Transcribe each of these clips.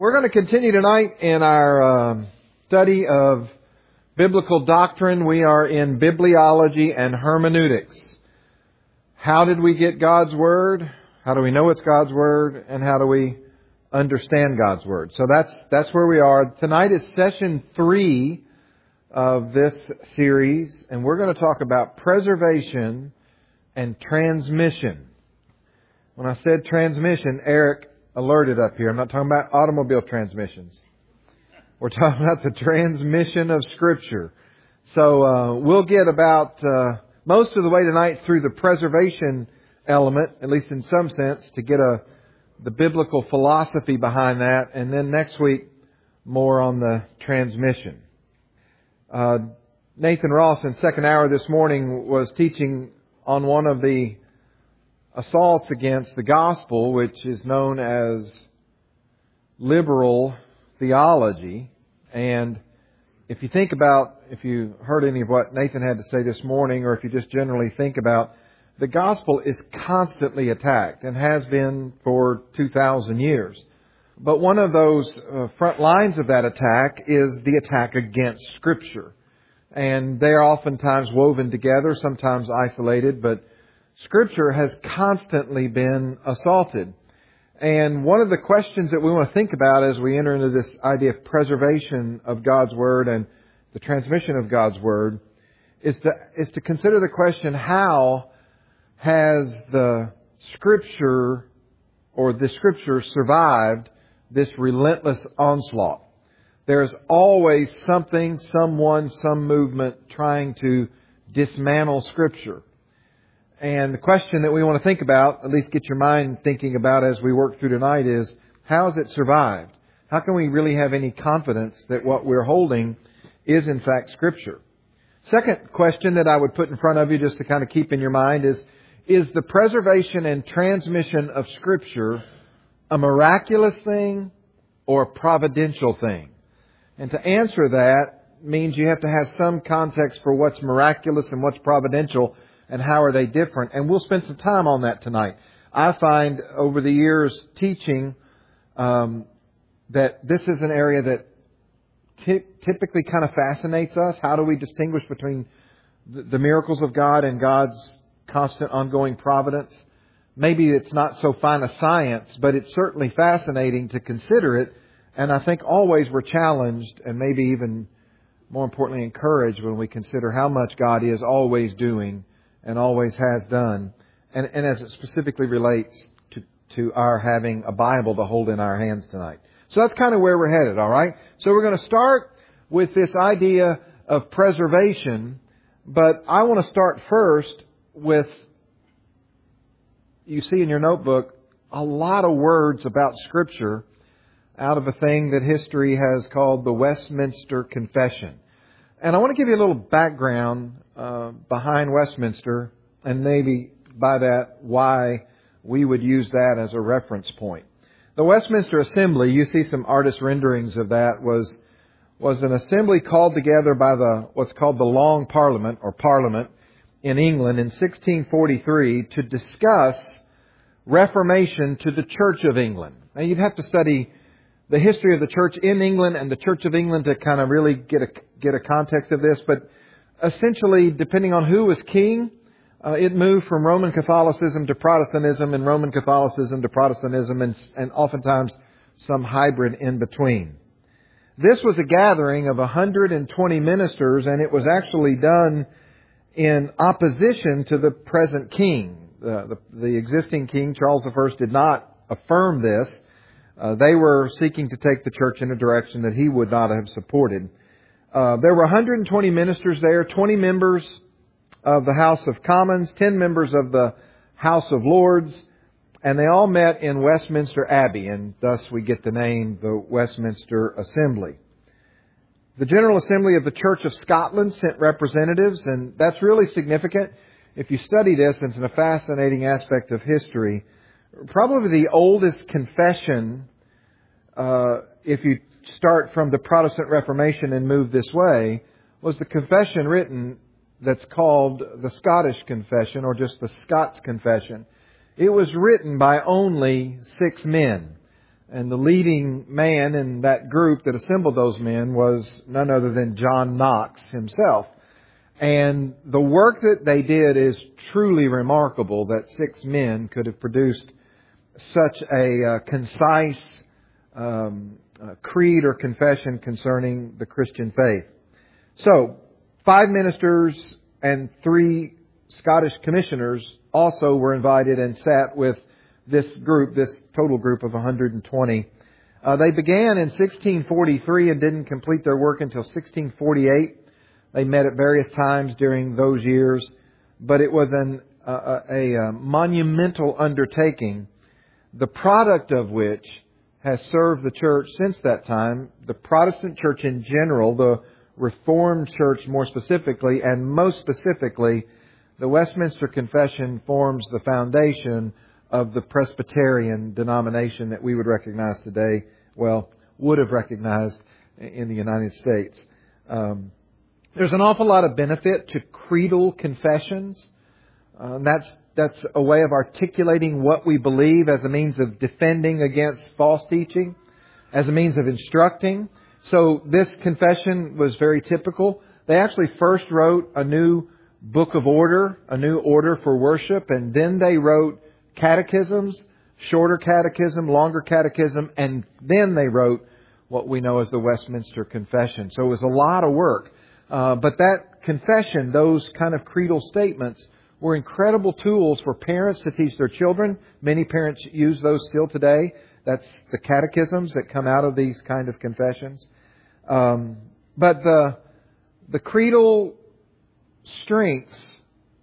We're going to continue tonight in our study of biblical doctrine. We are in bibliology and hermeneutics. How did we get God's Word? How do we know it's God's Word? And how do we understand God's Word? So that's where we are. Tonight is session 3 of this series, and we're going to talk about preservation and transmission. When I said transmission, Eric alerted up here. I'm not talking about automobile transmissions. We're talking about the transmission of Scripture. So we'll get about most of the way tonight through the preservation element, at least in some sense, to get the biblical philosophy behind that. And then next week, more on the transmission. Nathan Ross in second hour this morning was teaching on one of the assaults against the gospel, which is known as liberal theology. And if you think about, if you heard any of what Nathan had to say this morning, or if you just generally think about, the gospel is constantly attacked and has been for 2,000 years. But one of those front lines of that attack is the attack against Scripture. And they are oftentimes woven together, sometimes isolated, but Scripture has constantly been assaulted. And one of the questions that we want to think about as we enter into this idea of preservation of God's Word and the transmission of God's Word is to consider the question, how has the Scripture or the Scripture survived this relentless onslaught? There's always something, someone, some movement trying to dismantle Scripture. And the question that we want to think about, at least get your mind thinking about as we work through tonight, is how has it survived? How can we really have any confidence that what we're holding is in fact Scripture? Second question that I would put in front of you just to kind of keep in your mind is the preservation and transmission of Scripture a miraculous thing or a providential thing? And to answer that means you have to have some context for what's miraculous and what's providential, and how are they different? And we'll spend some time on that tonight. I find over the years teaching that this is an area that typically kind of fascinates us. How do we distinguish between the miracles of God and God's constant ongoing providence? Maybe it's not so fine a science, but it's certainly fascinating to consider it. And I think always we're challenged, and maybe even more importantly encouraged, when we consider how much God is always doing and always has done, and as it specifically relates to our having a Bible to hold in our hands tonight. So that's kind of where we're headed, all right? So we're going to start with this idea of preservation, but I want to start first with, you see in your notebook, a lot of words about Scripture out of a thing that history has called the Westminster Confession. And I want to give you a little background behind Westminster, and maybe by that why we would use that as a reference point. The Westminster Assembly, you see some artist renderings of that, was an assembly called together by what's called the Long Parliament, or Parliament, in England in 1643 to discuss reformation to the Church of England. Now you'd have to study the history of the Church in England and the Church of England to kind of really get a context of this. But essentially, depending on who was king, it moved from Roman Catholicism to Protestantism, and Roman Catholicism to Protestantism, and oftentimes some hybrid in between. This was a gathering of 120 ministers, and it was actually done in opposition to the present king. The existing king, Charles I, did not affirm this. They were seeking to take the church in a direction that he would not have supported. There were 120 ministers there, 20 members of the House of Commons, 10 members of the House of Lords, and they all met in Westminster Abbey, and thus we get the name the Westminster Assembly. The General Assembly of the Church of Scotland sent representatives, and that's really significant. If you study this, it's a fascinating aspect of history. Probably the oldest confession, if you start from the Protestant Reformation and move this way, was the confession written that's called the Scottish Confession, or just the Scots Confession. It was written by only 6 men. And the leading man in that group that assembled those men was none other than John Knox himself. And the work that they did is truly remarkable, that 6 men could have produced such a concise creed or confession concerning the Christian faith. So, 5 ministers and 3 Scottish commissioners also were invited and sat with this group, this total group of 120. They began in 1643 and didn't complete their work until 1648. They met at various times during those years, but it was a monumental undertaking, the product of which has served the church since that time, the Protestant church in general, the Reformed church more specifically, and most specifically, the Westminster Confession forms the foundation of the Presbyterian denomination that we would recognize today, would have recognized in the United States. There's an awful lot of benefit to creedal confessions. That's a way of articulating what we believe as a means of defending against false teaching, as a means of instructing. So this confession was very typical. They actually first wrote a new book of order, a new order for worship, and then they wrote catechisms, shorter catechism, longer catechism, and then they wrote what we know as the Westminster Confession. So it was a lot of work. But that confession, those kind of creedal statements, were incredible tools for parents to teach their children. Many parents use those still today. That's the catechisms that come out of these kind of confessions. But the creedal strengths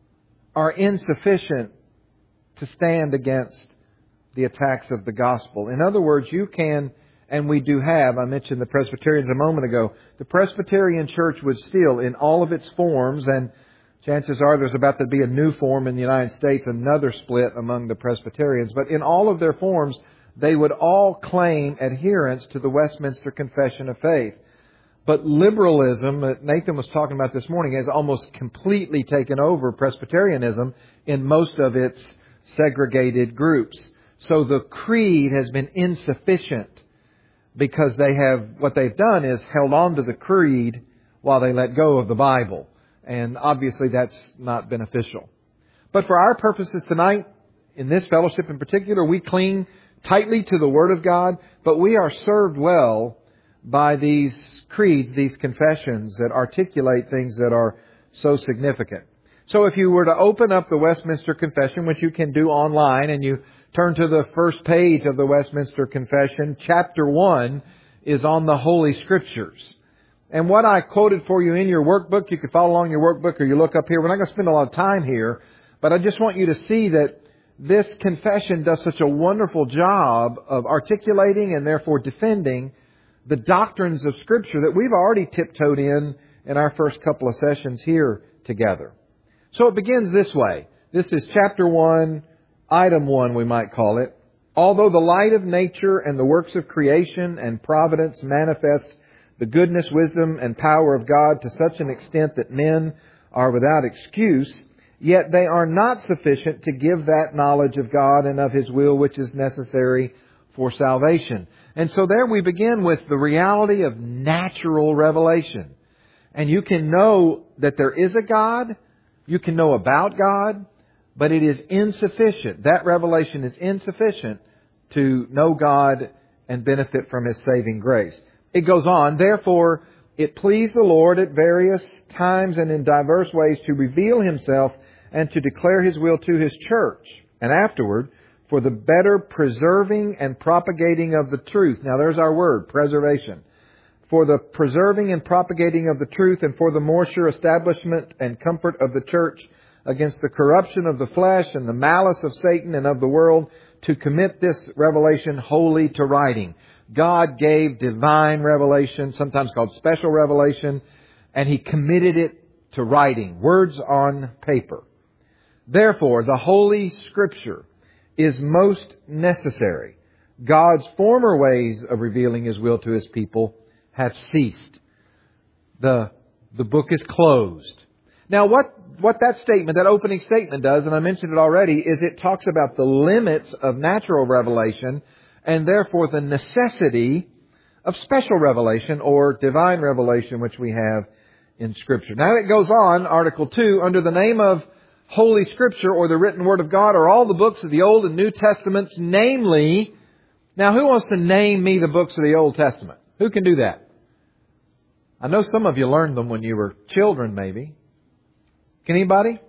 are insufficient to stand against the attacks of the gospel. In other words, you can, and we do have, I mentioned the Presbyterians a moment ago, the Presbyterian church would still, in all of its forms, and chances are there's about to be a new form in the United States, another split among the Presbyterians, but in all of their forms, they would all claim adherence to the Westminster Confession of Faith. But liberalism, that Nathan was talking about this morning, has almost completely taken over Presbyterianism in most of its segregated groups. So the creed has been insufficient because what they've done is held on to the creed while they let go of the Bible. And obviously that's not beneficial. But for our purposes tonight, in this fellowship in particular, we cling tightly to the Word of God, but we are served well by these creeds, these confessions that articulate things that are so significant. So if you were to open up the Westminster Confession, which you can do online, and you turn to the first page of the Westminster Confession, chapter 1 is on the Holy Scriptures. And what I quoted for you in your workbook, you can follow along your workbook or you look up here. We're not going to spend a lot of time here, but I just want you to see that this confession does such a wonderful job of articulating and therefore defending the doctrines of Scripture that we've already tiptoed in our first couple of sessions here together. So it begins this way. This is chapter 1, item 1, we might call it. Although the light of nature and the works of creation and providence manifest the goodness, wisdom, and power of God to such an extent that men are without excuse, yet they are not sufficient to give that knowledge of God and of His will which is necessary for salvation. And so there we begin with the reality of natural revelation. And you can know that there is a God, you can know about God, but it is insufficient. That revelation is insufficient to know God and benefit from His saving grace. It goes on, therefore, it pleased the Lord at various times and in diverse ways to reveal Himself and to declare His will to His church. And afterward, for the better preserving and propagating of the truth. Now there's our word, preservation. For the preserving and propagating of the truth and for the more sure establishment and comfort of the church against the corruption of the flesh and the malice of Satan and of the world, to commit this revelation wholly to writing. God gave divine revelation, sometimes called special revelation, and He committed it to writing, words on paper. Therefore, the Holy Scripture is most necessary. God's former ways of revealing His will to His people have ceased. The book is closed. Now, what that statement, that opening statement does, and I mentioned it already, is it talks about the limits of natural revelation and therefore the necessity of special revelation or divine revelation which we have in Scripture. Now it goes on, Article 2, under the name of Holy Scripture or the written Word of God are all the books of the Old and New Testaments, namely... Now who wants to name me the books of the Old Testament? Who can do that? I know some of you learned them when you were children, maybe. Can anybody?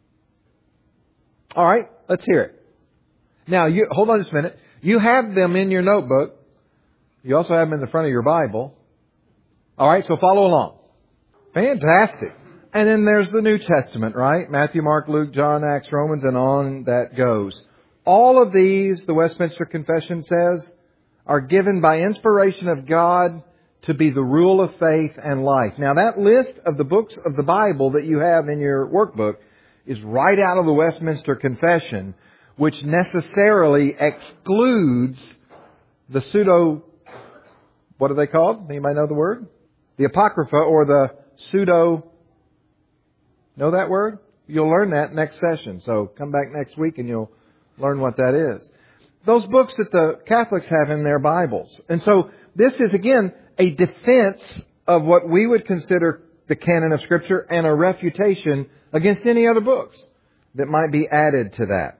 All right, let's hear it. Now, hold on just a minute. You have them in your notebook. You also have them in the front of your Bible. All right, so follow along. Fantastic. And then there's the New Testament, right? Matthew, Mark, Luke, John, Acts, Romans, and on that goes. All of these, the Westminster Confession says, are given by inspiration of God to be the rule of faith and life. Now that list of the books of the Bible that you have in your workbook is right out of the Westminster Confession, which necessarily excludes the pseudo, what are they called? Anybody know the word? The Apocrypha or the pseudo, know that word? You'll learn that next session. So come back next week and you'll learn what that is. Those books that the Catholics have in their Bibles. And so this is again a defense of what we would consider the canon of Scripture and a refutation against any other books that might be added to that.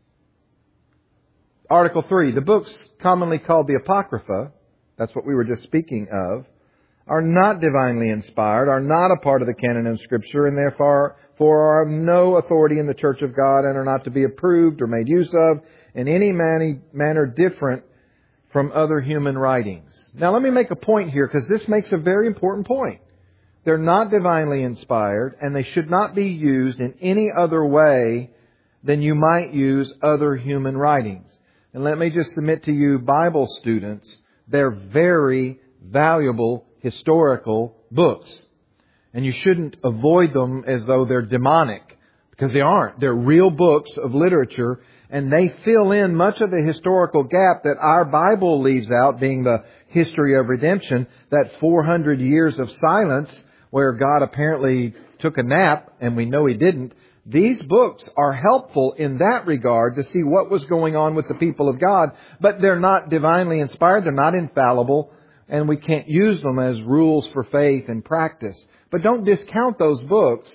Article 3, the books commonly called the Apocrypha, that's what we were just speaking of, are not divinely inspired, are not a part of the canon of Scripture, and therefore are of no authority in the Church of God and are not to be approved or made use of in any manner different from other human writings. Now let me make a point here, because this makes a very important point. They're not divinely inspired, and they should not be used in any other way than you might use other human writings. And let me just submit to you, Bible students, they're very valuable historical books. And you shouldn't avoid them as though they're demonic, because they aren't. They're real books of literature, and they fill in much of the historical gap that our Bible leaves out, being the history of redemption, that 400 years of silence where God apparently took a nap, and we know He didn't. These books are helpful in that regard to see what was going on with the people of God, but they're not divinely inspired, they're not infallible, and we can't use them as rules for faith and practice. But don't discount those books.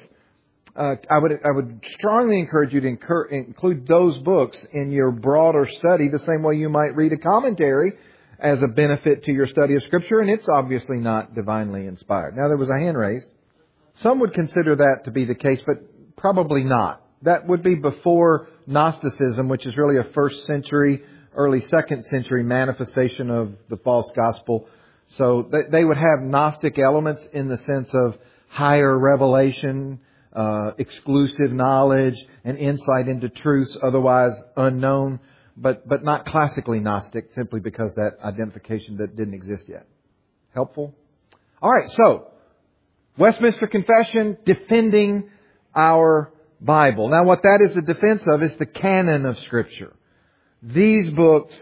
I would strongly encourage you to include those books in your broader study, the same way you might read a commentary as a benefit to your study of Scripture, and it's obviously not divinely inspired. Now, there was a hand raised. Some would consider that to be the case, but probably not. That would be before Gnosticism, which is really a first century, early second century manifestation of the false gospel. So they would have Gnostic elements in the sense of higher revelation, exclusive knowledge, and insight into truths otherwise unknown, but not classically Gnostic, simply because that identification that didn't exist yet. Helpful? All right, so Westminster Confession defending our Bible. Now what that is a defense of is the canon of Scripture. These books,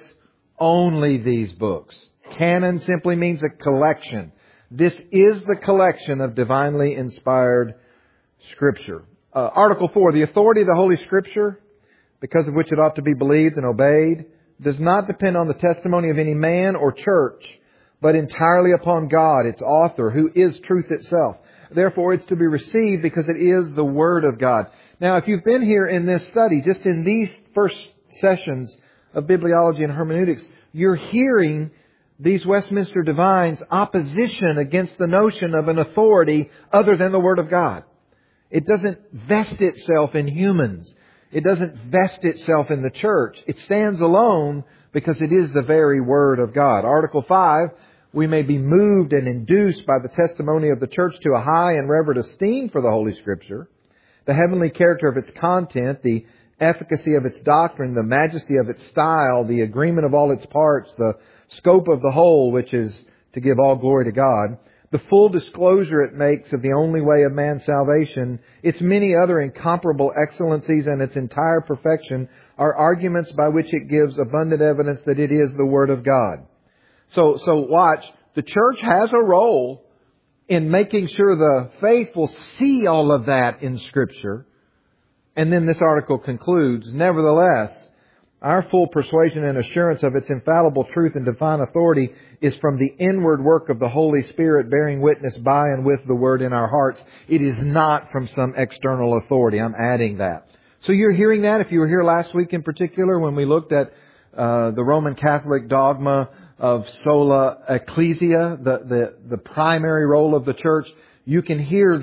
only these books. Canon simply means a collection. This is the collection of divinely inspired Scripture. Article 4, the authority of the Holy Scripture, because of which it ought to be believed and obeyed, does not depend on the testimony of any man or church, but entirely upon God, its author, who is truth itself. Therefore, it's to be received because it is the Word of God. Now, if you've been here in this study, just in these first sessions of bibliology and hermeneutics, you're hearing these Westminster Divines' opposition against the notion of an authority other than the Word of God. It doesn't vest itself in humans. It doesn't vest itself in the church. It stands alone because it is the very Word of God. Article 5, we may be moved and induced by the testimony of the church to a high and reverent esteem for the Holy Scripture, the heavenly character of its content, the efficacy of its doctrine, the majesty of its style, the agreement of all its parts, the scope of the whole, which is to give all glory to God, the full disclosure it makes of the only way of man's salvation, its many other incomparable excellencies, and its entire perfection are arguments by which it gives abundant evidence that it is the Word of God. So watch, the church has a role in making sure the faithful see all of that in Scripture. And then this article concludes, nevertheless, Our full persuasion and assurance of its infallible truth and divine authority is from the inward work of the Holy Spirit bearing witness by and with the Word in our hearts. It is not from some external authority. I'm adding that. So you're hearing that. If you were here last week in particular when we looked at the Roman Catholic dogma of sola ecclesia, the primary role of the church, you can hear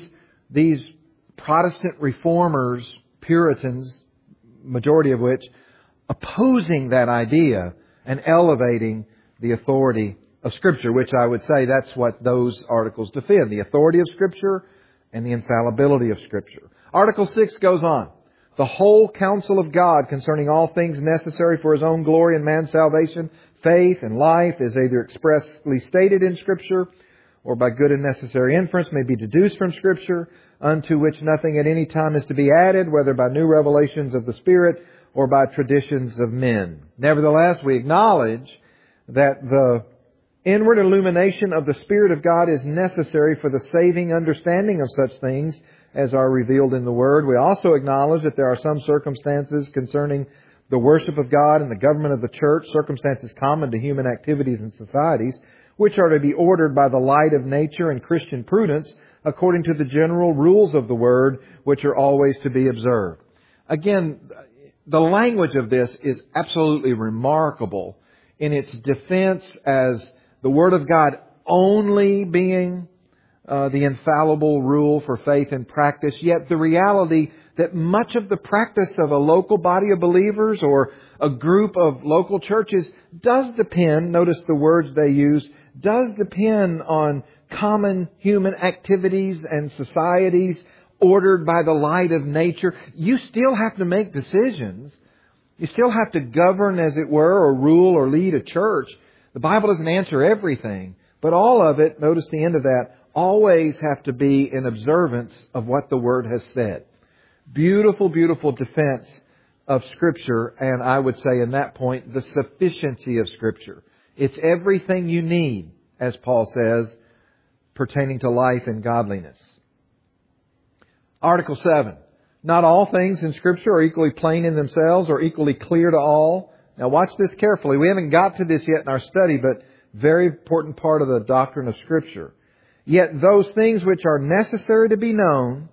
these Protestant reformers, Puritans, majority of which, opposing that idea and elevating the authority of Scripture, which I would say that's what those articles defend, the authority of Scripture and the infallibility of Scripture. Article 6 goes on. The whole counsel of God concerning all things necessary for His own glory and man's salvation, faith and life is either expressly stated in Scripture or by good and necessary inference may be deduced from Scripture, unto which nothing at any time is to be added, whether by new revelations of the Spirit or by traditions of men. Nevertheless, we acknowledge that the inward illumination of the Spirit of God is necessary for the saving understanding of such things as are revealed in the Word. We also acknowledge that there are some circumstances concerning the worship of God and the government of the church, circumstances common to human activities and societies, which are to be ordered by the light of nature and Christian prudence according to the general rules of the Word, which are always to be observed. Again, the language of this is absolutely remarkable in its defense as the Word of God only being the infallible rule for faith and practice, yet the reality that much of the practice of a local body of believers or a group of local churches does depend, notice the words they use, does depend on common human activities and societies ordered by the light of nature. You still have to make decisions. You still have to govern, as it were, or rule or lead a church. The Bible doesn't answer everything, but all of it, notice the end of that, always have to be in observance of what the Word has said. Beautiful, beautiful defense of Scripture, and I would say in that point, the sufficiency of Scripture. It's everything you need, as Paul says, pertaining to life and godliness. Article 7. Not all things in Scripture are equally plain in themselves or equally clear to all. Now watch this carefully. We haven't got to this yet in our study, but very important part of the doctrine of Scripture. Yet those things which are necessary to be known,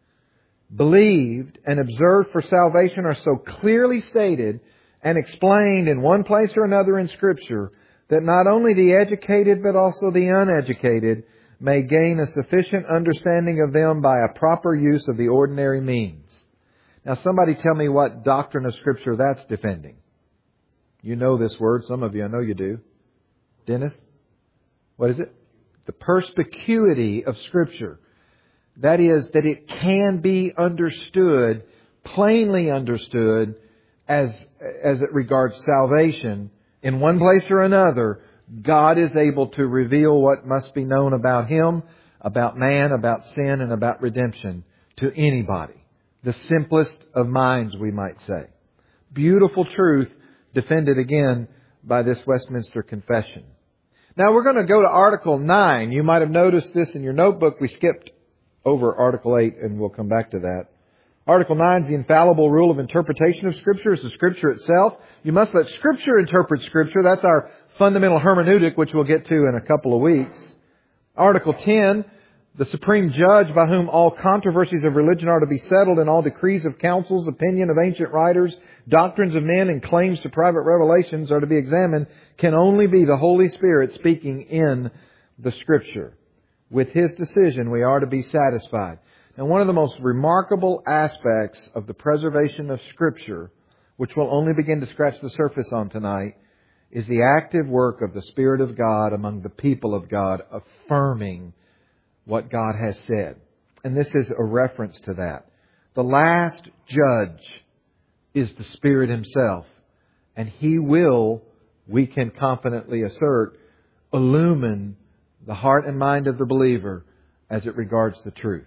believed, and observed for salvation are so clearly stated and explained in one place or another in Scripture that not only the educated but also the uneducated may gain a sufficient understanding of them by a proper use of the ordinary means. Now somebody tell me what doctrine of Scripture that's defending. You know this word. Some of you, I know you do. Dennis? What is it? The perspicuity of Scripture. That is, that it can be understood, plainly understood, as it regards salvation. In one place or another, God is able to reveal what must be known about Him, about man, about sin, and about redemption to anybody. The simplest of minds, we might say. Beautiful truth defended again by this Westminster Confession. Now we're going to go to Article 9. You might have noticed this in your notebook. We skipped over Article 8 and we'll come back to that. Article 9 is the infallible rule of interpretation of Scripture. It's the Scripture itself. You must let Scripture interpret Scripture. That's our fundamental hermeneutic, which we'll get to in a couple of weeks. Article 10, the supreme judge by whom all controversies of religion are to be settled and all decrees of councils, opinion of ancient writers, doctrines of men, and claims to private revelations are to be examined, can only be the Holy Spirit speaking in the Scripture. With His decision, we are to be satisfied. And one of the most remarkable aspects of the preservation of Scripture, which we'll only begin to scratch the surface on tonight, is the active work of the Spirit of God among the people of God, affirming what God has said. And this is a reference to that. The last judge is the Spirit Himself. And He will, we can confidently assert, illumine the heart and mind of the believer as it regards the truth.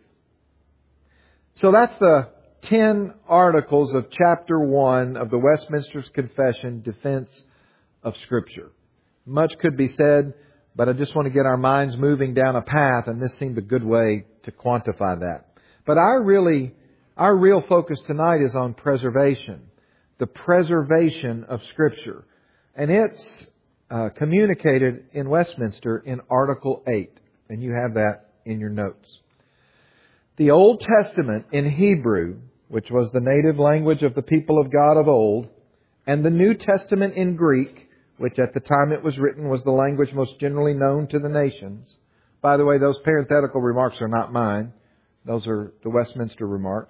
So that's the 10 articles of chapter 1 of the Westminster Confession, Defense of Scripture. Much could be said, but I just want to get our minds moving down a path, and this seemed a good way to quantify that. But our real focus tonight is on preservation. the preservation of Scripture. And it's communicated in Westminster in Article 8. And you have that in your notes. The Old Testament in Hebrew, which was the native language of the people of God of old, and the New Testament in Greek, which at the time it was written was the language most generally known to the nations. By the way, those parenthetical remarks are not mine. Those are the Westminster remarks.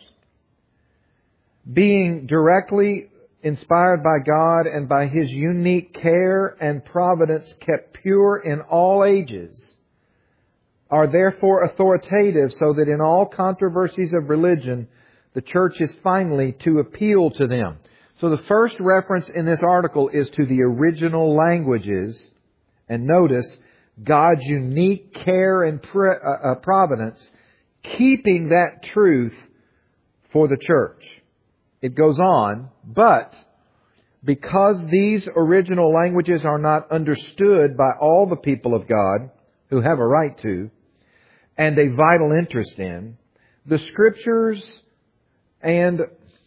Being directly inspired by God and by His unique care and providence kept pure in all ages, are therefore authoritative, so that in all controversies of religion, the Church is finally to appeal to them. So the first reference in this article is to the original languages. And notice God's unique care and providence keeping that truth for the church. It goes on, but because these original languages are not understood by all the people of God, who have a right to, and a vital interest in, the Scriptures and,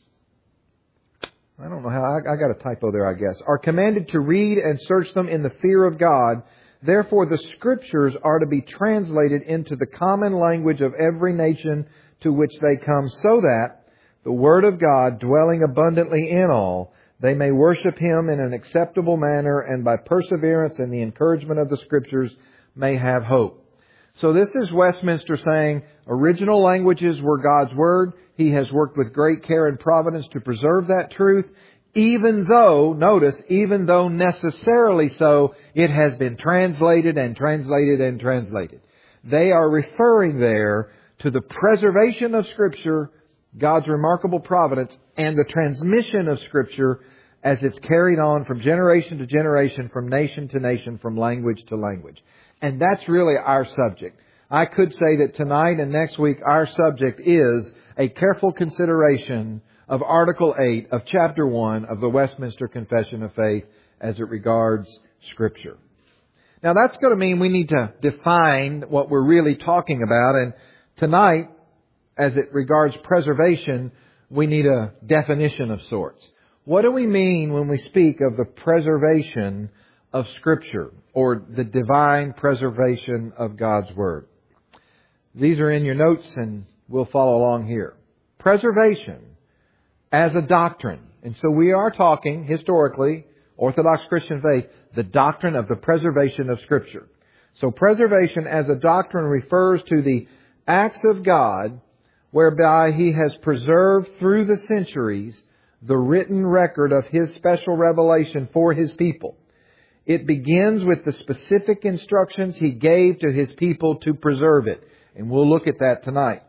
I don't know how, I got a typo there, I guess, are commanded to read and search them in the fear of God. Therefore, the Scriptures are to be translated into the common language of every nation to which they come, so that the Word of God, dwelling abundantly in all, they may worship Him in an acceptable manner, and by perseverance and the encouragement of the Scriptures may have hope. So this is Westminster saying original languages were God's Word. He has worked with great care and providence to preserve that truth, even though, notice, even though necessarily so, it has been translated and translated and translated. They are referring there to the preservation of Scripture, God's remarkable providence, and the transmission of Scripture as it's carried on from generation to generation, from nation to nation, from language to language. And that's really our subject. I could say that tonight and next week our subject is a careful consideration of Article 8 of Chapter 1 of the Westminster Confession of Faith as it regards Scripture. Now that's going to mean we need to define what we're really talking about. And tonight, as it regards preservation, we need a definition of sorts. What do we mean when we speak of the preservation of Scripture, or the divine preservation of God's Word? These are in your notes and we'll follow along here. Preservation as a doctrine. And so we are talking, historically, Orthodox Christian faith, the doctrine of the preservation of Scripture. So preservation as a doctrine refers to the acts of God whereby He has preserved through the centuries the written record of His special revelation for His people. It begins with the specific instructions He gave to His people to preserve it. And we'll look at that tonight.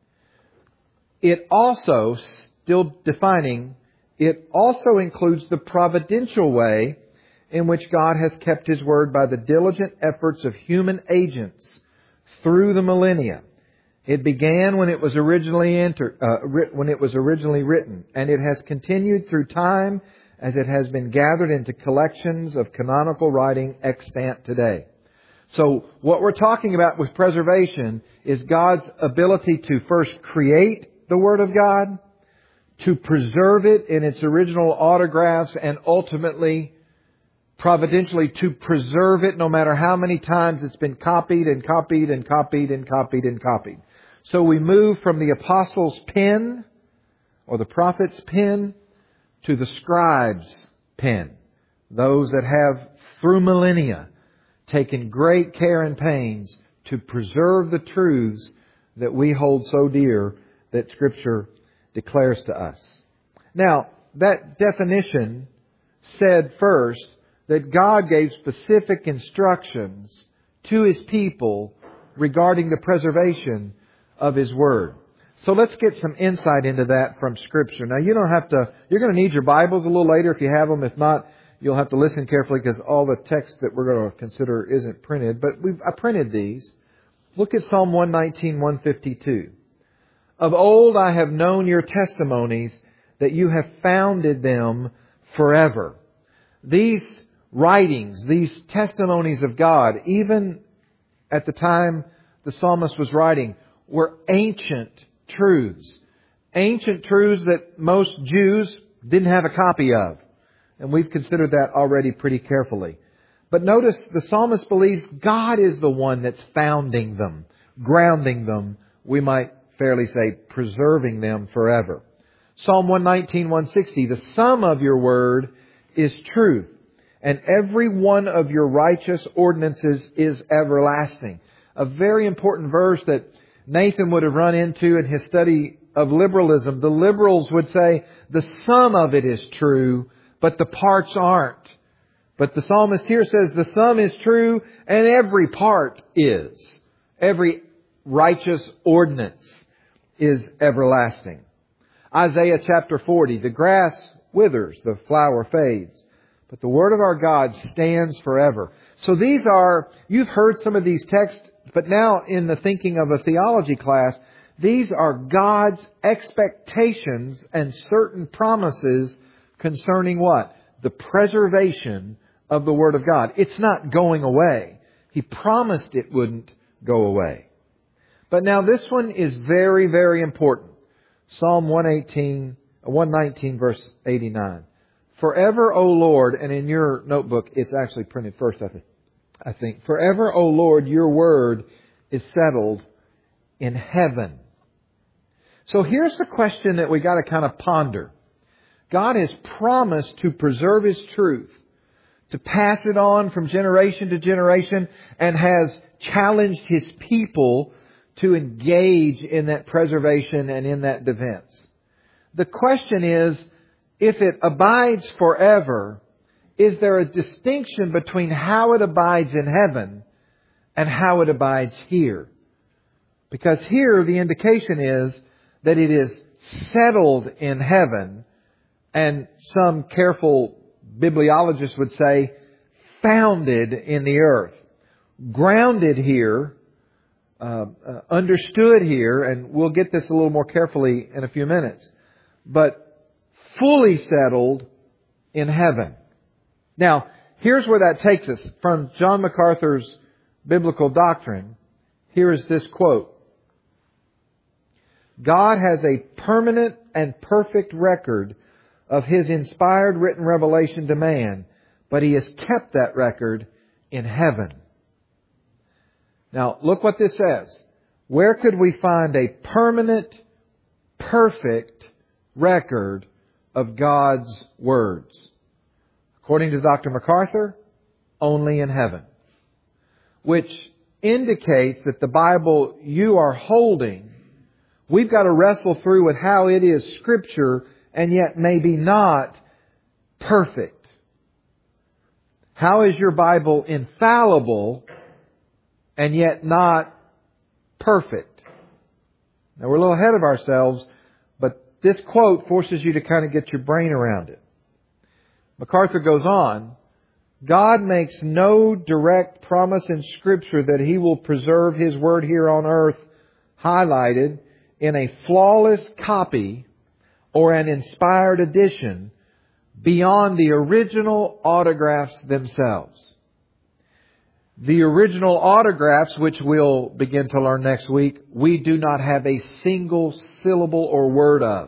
It also, still defining, it also includes the providential way in which God has kept His Word by the diligent efforts of human agents through the millennia. It began when it was originally written, and it has continued through time as it has been gathered into collections of canonical writing extant today. So what we're talking about with preservation is God's ability to first create the Word of God, to preserve it in its original autographs, and ultimately, providentially, to preserve it no matter how many times it's been copied and copied and copied and copied and copied. So we move from the apostles' pen, or the prophet's pen, to the scribe's pen. Those that have, through millennia, taken great care and pains to preserve the truths that we hold so dear that Scripture declares to us. Now, that definition said first that God gave specific instructions to His people regarding the preservation of His Word. So let's get some insight into that from Scripture. Now, you don't have to, you're going to need your Bibles a little later if you have them. If not, you'll have to listen carefully because all the text that we're going to consider isn't printed. But I printed these. Look at Psalm 119, 152. Of old I have known your testimonies, that you have founded them forever. These writings, these testimonies of God, even at the time the psalmist was writing, were ancient truths. Ancient truths that most Jews didn't have a copy of. And we've considered that already pretty carefully. But notice the psalmist believes God is the one that's founding them, grounding them, we might fairly say preserving them forever. Psalm 119, 160, the sum of your word is truth, and every one of your righteous ordinances is everlasting. A very important verse that Nathan would have run into in his study of liberalism. The liberals would say the sum of it is true, but the parts aren't. But the psalmist here says the sum is true and every part is. Every righteous ordinance is everlasting. Isaiah chapter 40, the grass withers, the flower fades, but the word of our God stands forever. So these are, you've heard some of these texts, but now in the thinking of a theology class, these are God's expectations and certain promises concerning what? The preservation of the Word of God. It's not going away. He promised it wouldn't go away. But now this one is very, very important. Psalm 119 verse 89. Forever, O Lord, and in your notebook it's actually printed first, I think. Forever, O Lord, your word is settled in heaven. So here's the question that we got to kind of ponder. God has promised to preserve His truth, to pass it on from generation to generation, and has challenged His people to engage in that preservation and in that defense. The question is, if it abides forever, is there a distinction between how it abides in heaven and how it abides here? Because here the indication is that it is settled in heaven, and some careful bibliologists would say founded in the earth. Grounded here, understood here, and we'll get this a little more carefully in a few minutes, but fully settled in heaven. Now, here's where that takes us. From John MacArthur's Biblical Doctrine, here is this quote. God has a permanent and perfect record of His inspired written revelation to man, but He has kept that record in heaven. Now, look what this says. Where could we find a permanent, perfect record of God's words? According to Dr. MacArthur, only in heaven. Which indicates that the Bible you are holding, we've got to wrestle through with how it is Scripture and yet maybe not perfect. How is your Bible infallible and yet not perfect? Now we're a little ahead of ourselves, but this quote forces you to kind of get your brain around it. MacArthur goes on, God makes no direct promise in Scripture that He will preserve His Word here on earth highlighted in a flawless copy or an inspired edition beyond the original autographs themselves. The original autographs, which we'll begin to learn next week, we do not have a single syllable or word of.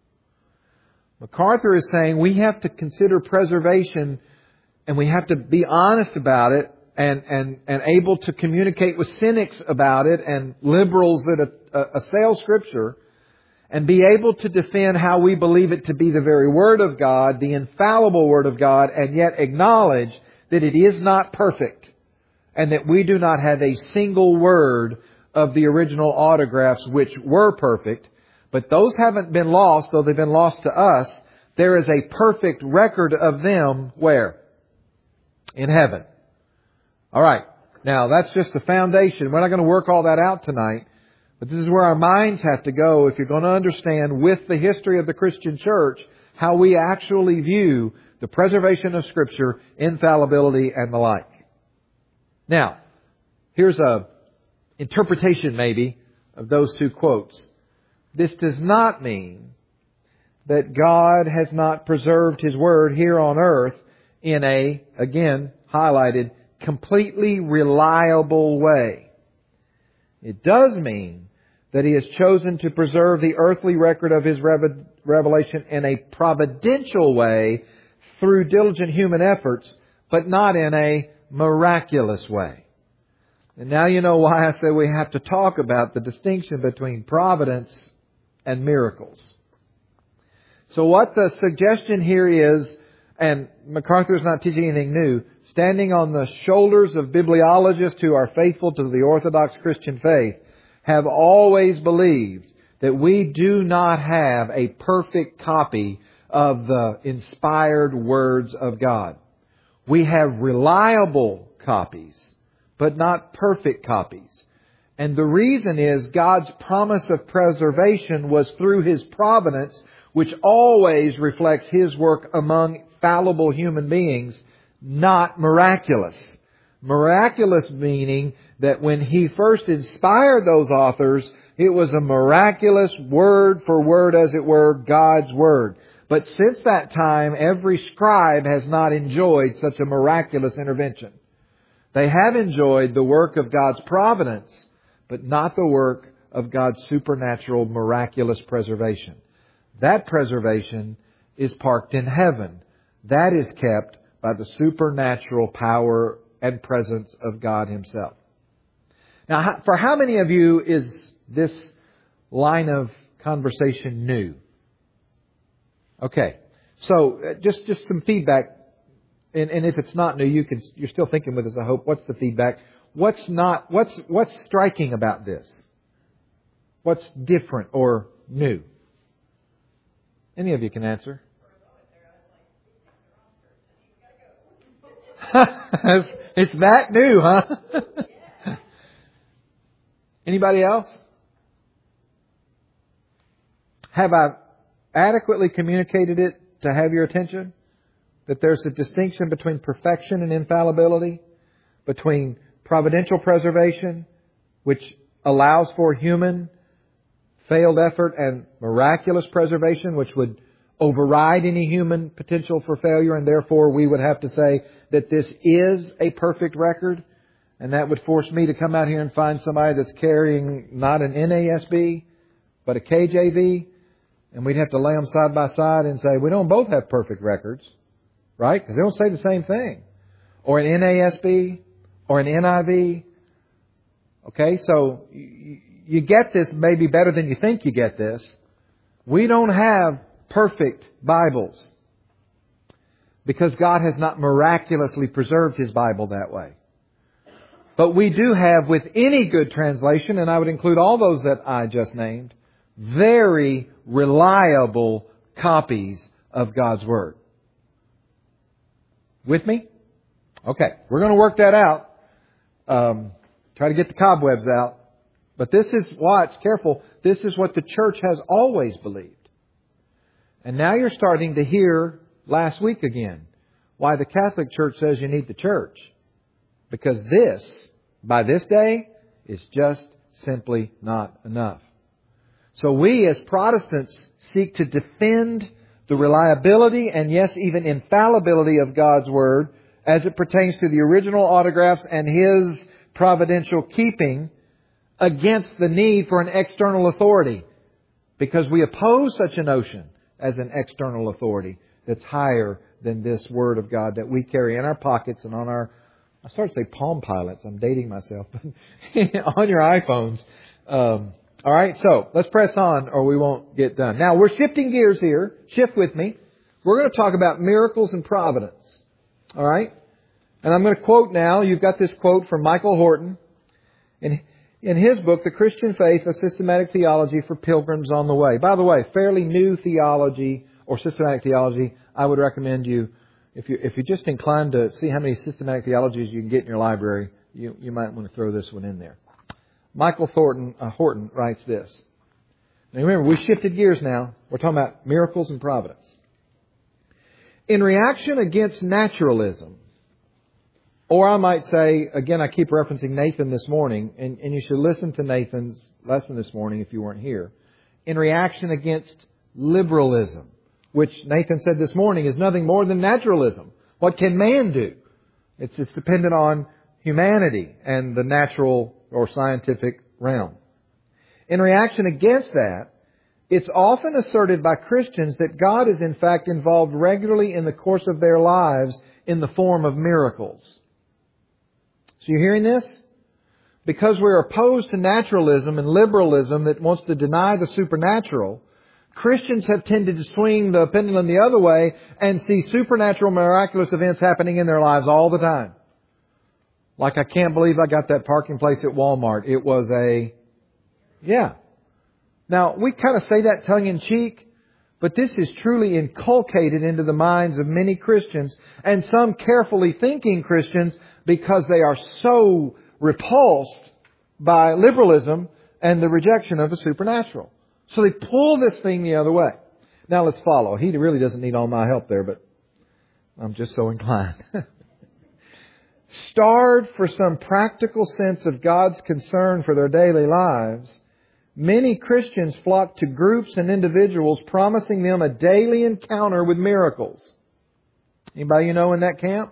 MacArthur is saying we have to consider preservation, and we have to be honest about it and able to communicate with cynics about it and liberals that assail Scripture, and be able to defend how we believe it to be the very Word of God, the infallible Word of God, and yet acknowledge that it is not perfect and that we do not have a single word of the original autographs which were perfect. But those haven't been lost, though they've been lost to us. There is a perfect record of them where? In heaven. All right. Now, that's just the foundation. We're not going to work all that out tonight. But this is where our minds have to go if you're going to understand with the history of the Christian church how we actually view the preservation of Scripture, infallibility, and the like. Now, here's a interpretation maybe of those two quotes. This does not mean that God has not preserved His Word here on earth in a, again, highlighted, completely reliable way. It does mean that He has chosen to preserve the earthly record of His revelation in a providential way through diligent human efforts, but not in a miraculous way. And now you know why I say we have to talk about the distinction between providence and miracles. So what the suggestion here is, and MacArthur's not teaching anything new, standing on the shoulders of bibliologists who are faithful to the Orthodox Christian faith, have always believed that we do not have a perfect copy of the inspired words of God. We have reliable copies, but not perfect copies. And the reason is God's promise of preservation was through His providence, which always reflects His work among fallible human beings, not miraculous. Miraculous meaning that when He first inspired those authors, it was a miraculous word for word, as it were, God's Word. But since that time, every scribe has not enjoyed such a miraculous intervention. They have enjoyed the work of God's providence, but not the work of God's supernatural, miraculous preservation. That preservation is parked in heaven. That is kept by the supernatural power and presence of God Himself. Now, for how many of you is this line of conversation new? Okay, so just some feedback, and if it's not new, you're still thinking with us, I hope. What's the feedback? What's striking about this? What's different or new? Any of you can answer. It's that new, huh? Anybody else? Have I adequately communicated it to have your attention? That there's a distinction between perfection and infallibility, between providential preservation, which allows for human failed effort, and miraculous preservation, which would override any human potential for failure, and therefore we would have to say that this is a perfect record, and that would force me to come out here and find somebody that's carrying not an NASB, but a KJV, and we'd have to lay them side by side and say, we don't both have perfect records, right? Because they don't say the same thing. Or an NASB, or an NIV. Okay, so you get this maybe better than you think you get this. We don't have perfect Bibles because God has not miraculously preserved His Bible that way. But we do have, with any good translation, and I would include all those that I just named, very reliable copies of God's Word. With me? Okay, we're going to work that out. Try to get the cobwebs out. But this is, watch, careful, this is what the church has always believed. And now you're starting to hear, last week again, why the Catholic Church says you need the church. Because this, by this day, is just simply not enough. So we as Protestants seek to defend the reliability and yes, even infallibility of God's Word as it pertains to the original autographs and His providential keeping against the need for an external authority. Because we oppose such a notion as an external authority that's higher than this Word of God that we carry in our pockets and on our, I started to say Palm Pilots, I'm dating myself, on your iPhones. All right, so let's press on or we won't get done. Now we're shifting gears here. Shift with me. We're going to talk about miracles and providence. All right? And I'm going to quote now. You've got this quote from Michael Horton. In his book, The Christian Faith, A Systematic Theology for Pilgrims on the Way. By the way, fairly new theology or systematic theology. I would recommend you, if you're just inclined to see how many systematic theologies you can get in your library, you might want to throw this one in there. Michael Horton writes this. Now remember, we shifted gears now. We're talking about miracles and providence. In reaction against naturalism, or I might say, again, I keep referencing Nathan this morning, and you should listen to Nathan's lesson this morning if you weren't here. In reaction against liberalism, which Nathan said this morning is nothing more than naturalism. What can man do? It's dependent on humanity and the natural or scientific realm. In reaction against that, it's often asserted by Christians that God is in fact involved regularly in the course of their lives in the form of miracles. So you're hearing this? Because we're opposed to naturalism and liberalism that wants to deny the supernatural, Christians have tended to swing the pendulum the other way and see supernatural, miraculous events happening in their lives all the time. Like, I can't believe I got that parking place at Walmart. It was yeah. Now, we kind of say that tongue in cheek, but this is truly inculcated into the minds of many Christians and some carefully thinking Christians because they are so repulsed by liberalism and the rejection of the supernatural. So they pull this thing the other way. Now let's follow. He really doesn't need all my help there, but I'm just so inclined. Starved for some practical sense of God's concern for their daily lives, many Christians flock to groups and individuals promising them a daily encounter with miracles. Anybody you know in that camp?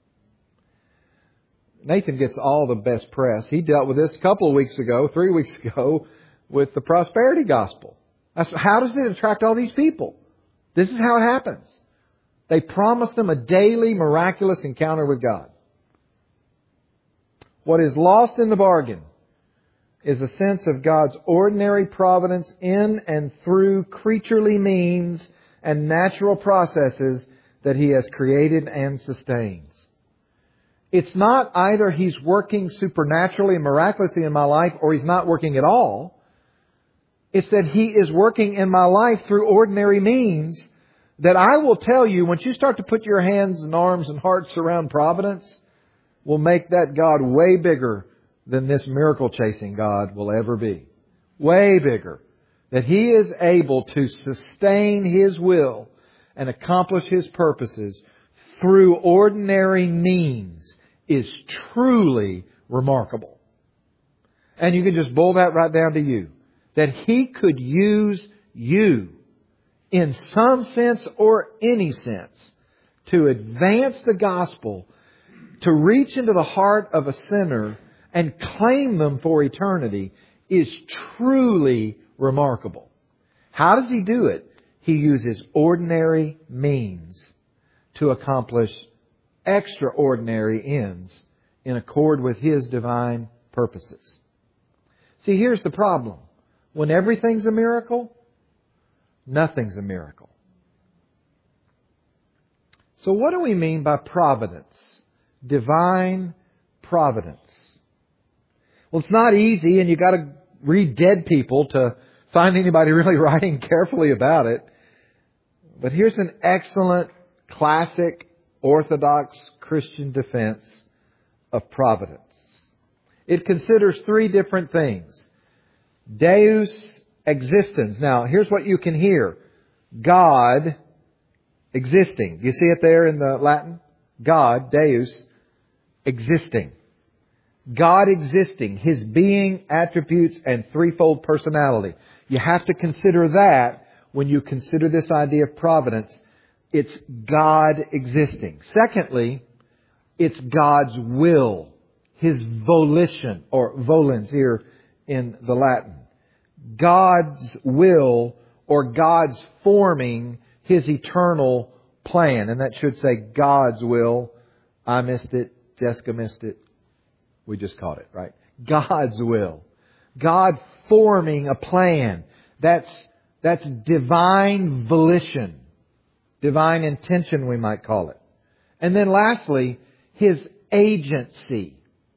Nathan gets all the best press. He dealt with this a couple of weeks ago, 3 weeks ago, with the prosperity gospel. How does it attract all these people? This is how it happens. They promise them a daily miraculous encounter with God. What is lost in the bargain is a sense of God's ordinary providence in and through creaturely means and natural processes that He has created and sustains. It's not either He's working supernaturally and miraculously in my life or He's not working at all. It's that He is working in my life through ordinary means that I will tell you, once you start to put your hands and arms and hearts around providence, will make that God way bigger than this miracle chasing God will ever be. Way bigger. That He is able to sustain His will and accomplish His purposes through ordinary means is truly remarkable. And you can just boil that right down to you. That He could use you in some sense or any sense to advance the gospel, to reach into the heart of a sinner and claim them for eternity is truly remarkable. How does He do it? He uses ordinary means to accomplish extraordinary ends in accord with His divine purposes. See, here's the problem. When everything's a miracle, nothing's a miracle. So what do we mean by providence? Divine providence. Well, it's not easy, and you got to read dead people to find anybody really writing carefully about it. But here's an excellent, classic, orthodox Christian defense of providence. It considers three different things. Deus existens. Now, here's what you can hear. God existing. You see it there in the Latin? God, Deus, existing. God existing. His being, attributes, and threefold personality. You have to consider that when you consider this idea of providence. It's God existing. Secondly, it's God's will. His volition, or volens here in the Latin. God's will, or God's forming His eternal plan. And that should say God's will. I missed it. Jessica missed it. We just caught it, right? God's will. God forming a plan. That's divine volition. Divine intention, we might call it. And then lastly, His agency.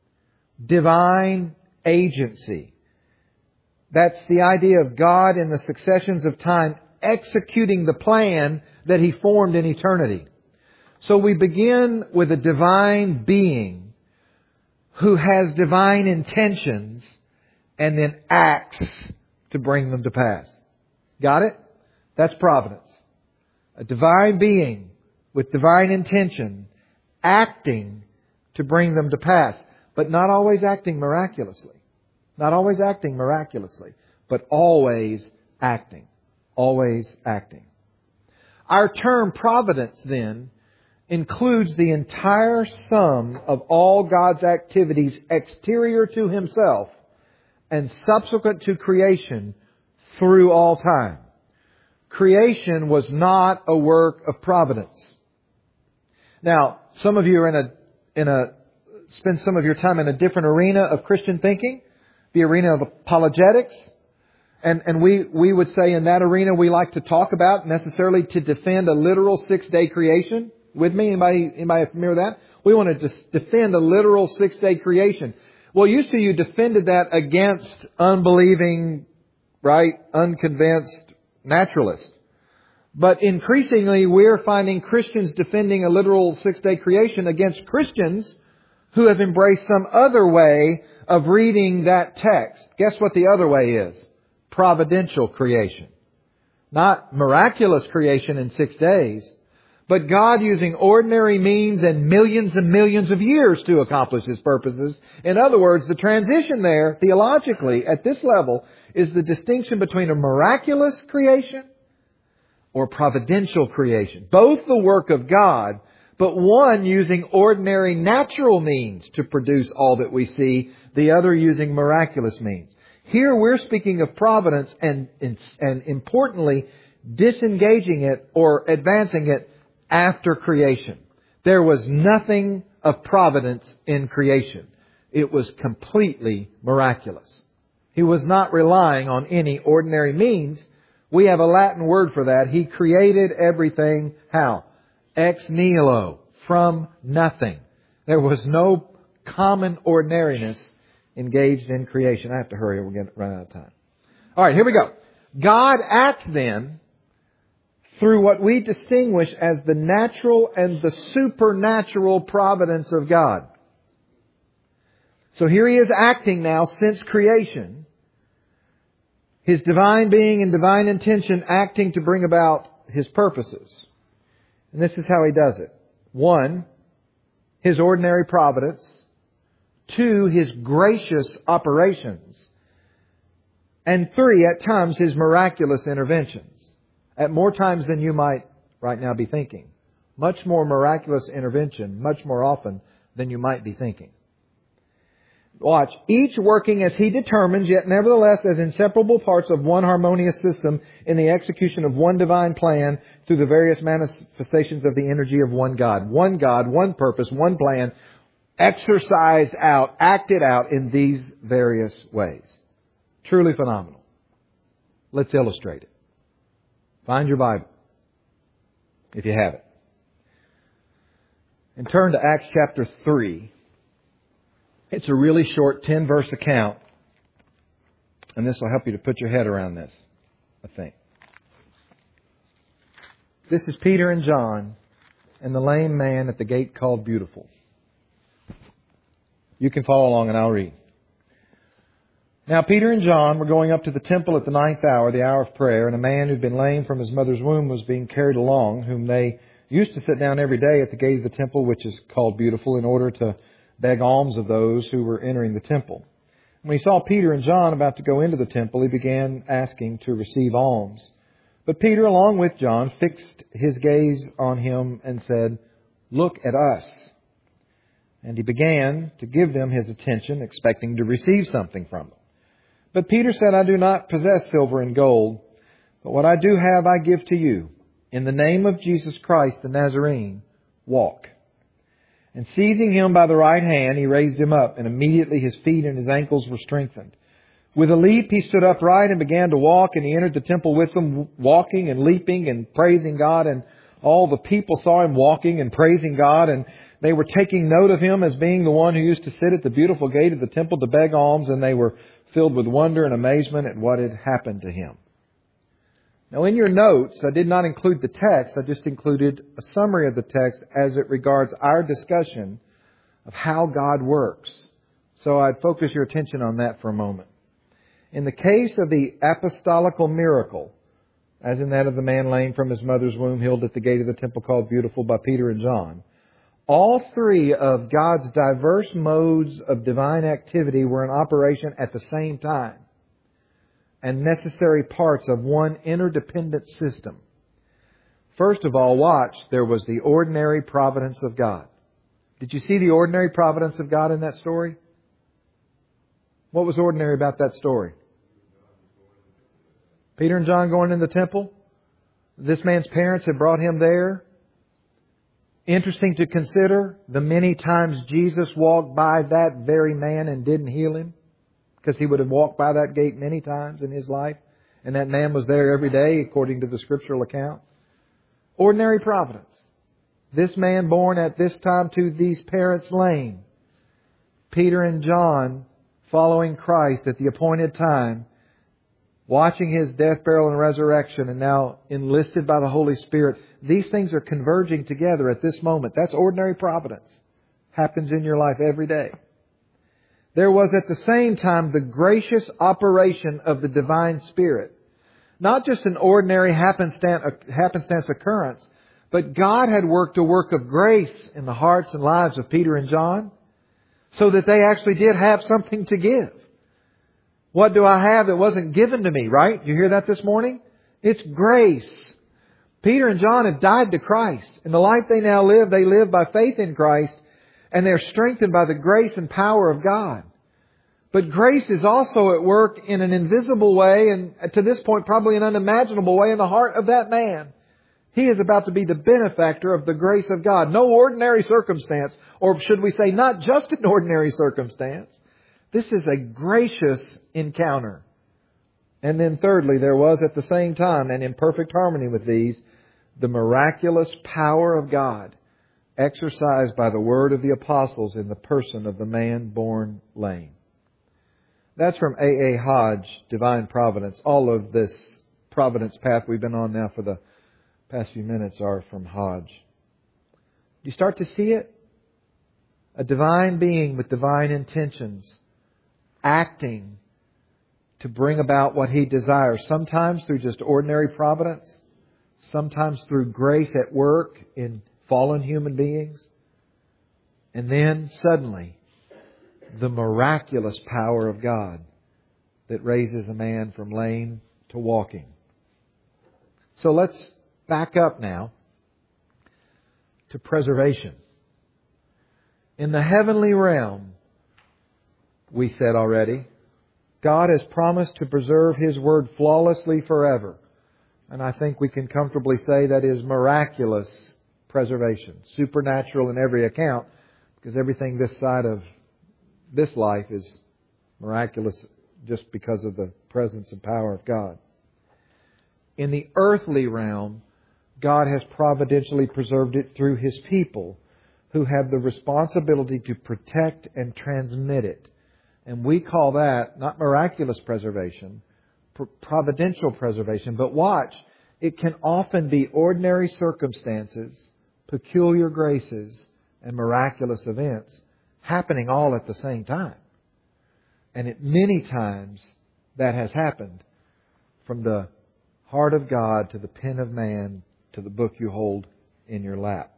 Divine agency. That's the idea of God in the successions of time executing the plan that He formed in eternity. So we begin with a divine being who has divine intentions and then acts to bring them to pass. Got it? That's providence. A divine being with divine intention acting to bring them to pass. But not always acting miraculously. Not always acting miraculously. But always acting. Always acting. Our term providence then includes the entire sum of all God's activities exterior to Himself and subsequent to creation through all time. Creation was not a work of providence. Now, some of you are spend some of your time in a different arena of Christian thinking, the arena of apologetics. And we would say in that arena we like to talk about necessarily to defend a literal 6-day creation. With me? Anybody familiar with that? We want to defend a literal 6-day creation. Well, used to you defended that against unbelieving, right, unconvinced naturalists. But increasingly we're finding Christians defending a literal 6-day creation against Christians who have embraced some other way of reading that text. Guess what the other way is? Providential creation. Not miraculous creation in 6 days, but God using ordinary means and millions of years to accomplish His purposes. In other words, the transition there, theologically, at this level, is the distinction between a miraculous creation or providential creation. Both the work of God, but one using ordinary natural means to produce all that we see, the other using miraculous means. Here we're speaking of providence and importantly, disengaging it or advancing it after creation. There was nothing of providence in creation. It was completely miraculous. He was not relying on any ordinary means. We have a Latin word for that. He created everything, how? Ex nihilo, from nothing. There was no common ordinariness engaged in creation. I have to hurry, we're going to run out of time. All right, here we go. God acts then through what we distinguish as the natural and the supernatural providence of God. So here He is acting now since creation. His divine being and divine intention acting to bring about His purposes. And this is how He does it. 1, His ordinary providence. 2, His gracious operations. And 3, at times, His miraculous interventions. At more times than you might right now be thinking. Much more miraculous intervention, much more often than you might be thinking. Watch. Each working as He determines, yet nevertheless as inseparable parts of one harmonious system in the execution of one divine plan through the various manifestations of the energy of one God. One God, one purpose, one plan, exercised out, acted out in these various ways. Truly phenomenal. Let's illustrate it. Find your Bible, if you have it. And turn to Acts chapter 3. It's a really short 10-verse account. And this will help you to put your head around this, I think. This is Peter and John and the lame man at the gate called Beautiful. You can follow along and I'll read. Now Peter and John were going up to the temple at the 9th hour, the hour of prayer, and a man who'd been lame from his mother's womb was being carried along, whom they used to sit down every day at the gate of the temple, which is called Beautiful, in order to beg alms of those who were entering the temple. When he saw Peter and John about to go into the temple, he began asking to receive alms. But Peter, along with John, fixed his gaze on him and said, "Look at us." And he began to give them his attention, expecting to receive something from them. But Peter said, "I do not possess silver and gold, but what I do have I give to you. In the name of Jesus Christ the Nazarene, walk." And seizing him by the right hand, he raised him up, and immediately his feet and his ankles were strengthened. With a leap he stood upright and began to walk, and he entered the temple with them, walking and leaping and praising God. And all the people saw him walking and praising God, and they were taking note of him as being the one who used to sit at the beautiful gate of the temple to beg alms, and they were filled with wonder and amazement at what had happened to him. Now in your notes, I did not include the text. I just included a summary of the text as it regards our discussion of how God works. So I'd focus your attention on that for a moment. In the case of the apostolical miracle, as in that of the man lame from his mother's womb, healed at the gate of the temple called Beautiful by Peter and John, all three of God's diverse modes of divine activity were in operation at the same time and necessary parts of one interdependent system. First of all, watch, there was the ordinary providence of God. Did you see the ordinary providence of God in that story? What was ordinary about that story? Peter and John going in the temple. This man's parents had brought him there. Interesting to consider the many times Jesus walked by that very man and didn't heal him. Because he would have walked by that gate many times in his life. And that man was there every day according to the scriptural account. Ordinary providence. This man born at this time to these parents lame. Peter and John following Christ at the appointed time. Watching His death, burial, and resurrection, and now enlisted by the Holy Spirit. These things are converging together at this moment. That's ordinary providence. Happens in your life every day. There was at the same time the gracious operation of the Divine Spirit. Not just an ordinary happenstance occurrence, but God had worked a work of grace in the hearts and lives of Peter and John, so that they actually did have something to give. What do I have that wasn't given to me, right? You hear that this morning? It's grace. Peter and John have died to Christ. And the life they now live, they live by faith in Christ. And they're strengthened by the grace and power of God. But grace is also at work in an invisible way, and to this point probably an unimaginable way, in the heart of that man. He is about to be the benefactor of the grace of God. No ordinary circumstance, or should we say not just an ordinary circumstance. This is a gracious encounter. And then thirdly, there was at the same time, and in perfect harmony with these, the miraculous power of God exercised by the word of the apostles in the person of the man born lame. That's from A.A. Hodge, Divine Providence. All of this providence path we've been on now for the past few minutes are from Hodge. Do you start to see it? A divine being with divine intentions, acting to bring about what He desires, sometimes through just ordinary providence, sometimes through grace at work in fallen human beings, and then suddenly the miraculous power of God that raises a man from lame to walking. So let's back up now to preservation. In the heavenly realm, we said already, God has promised to preserve His Word flawlessly forever. And I think we can comfortably say that is miraculous preservation. Supernatural in every account, because everything this side of this life is miraculous just because of the presence and power of God. In the earthly realm, God has providentially preserved it through His people, who have the responsibility to protect and transmit it. And we call that not miraculous preservation, providential preservation. But watch, it can often be ordinary circumstances, peculiar graces, and miraculous events happening all at the same time. And at many times that has happened, from the heart of God to the pen of man to the book you hold in your lap.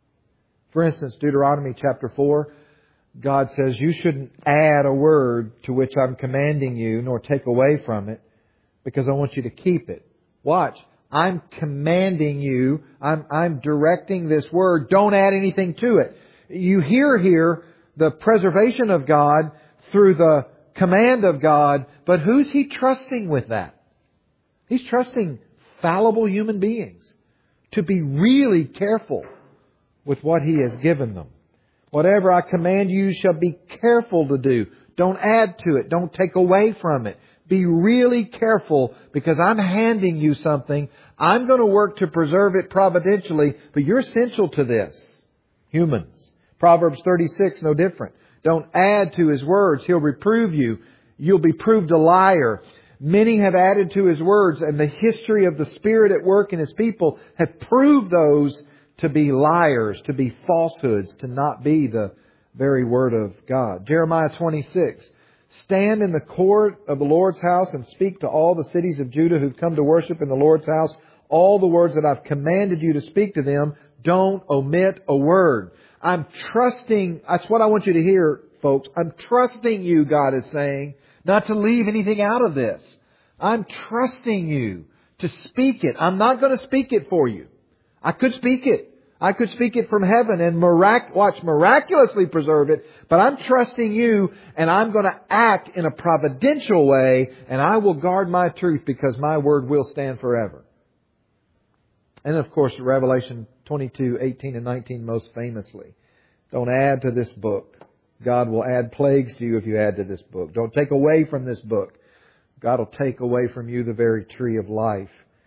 For instance, Deuteronomy chapter 4, God says, you shouldn't add a word to which I'm commanding you, nor take away from it, because I want you to keep it. Watch. I'm commanding you. I'm directing this word. Don't add anything to it. You hear here the preservation of God through the command of God, but who's He trusting with that? He's trusting fallible human beings to be really careful with what He has given them. Whatever I command you shall be careful to do. Don't add to it. Don't take away from it. Be really careful, because I'm handing you something. I'm going to work to preserve it providentially, but you're essential to this. Humans. Proverbs 36, no different. Don't add to His words. He'll reprove you. You'll be proved a liar. Many have added to His words, and the history of the Spirit at work in His people have proved those to be liars, to be falsehoods, to not be the very Word of God. Jeremiah 26. Stand in the court of the Lord's house and speak to all the cities of Judah who've come to worship in the Lord's house all the words that I've commanded you to speak to them. Don't omit a word. I'm trusting, that's what I want you to hear, folks. I'm trusting you, God is saying, not to leave anything out of this. I'm trusting you to speak it. I'm not going to speak it for you. I could speak it. I could speak it from heaven and miraculously preserve it, but I'm trusting you and I'm going to act in a providential way and I will guard my truth because my word will stand forever. And of course, Revelation 22, 18 and 19 most famously. Don't add to this book. God will add plagues to you if you add to this book. Don't take away from this book. God will take away from you the very tree of life.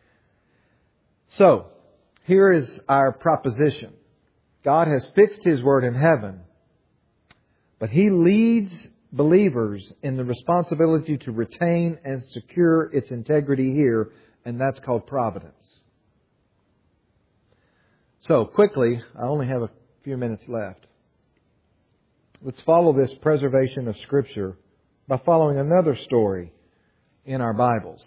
So, here is our proposition. God has fixed His Word in heaven, but He leads believers in the responsibility to retain and secure its integrity here, and that's called providence. So, quickly, I only have a few minutes left. Let's follow this preservation of Scripture by following another story in our Bibles.